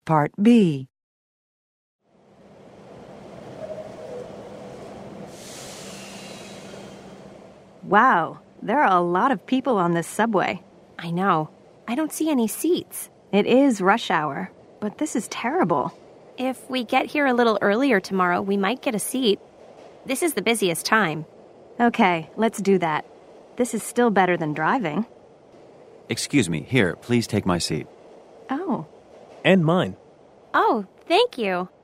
Part B. Wow, there are a lot of people on this subway. I know. I don't see any seats. It is rush hour, but this is terrible. If we get here a little earlier tomorrow, we might get a seat. This is the busiest time. Okay, let's do that. This is still better than driving. Excuse me, here, please take my seat. Oh. And mine. Oh, thank you.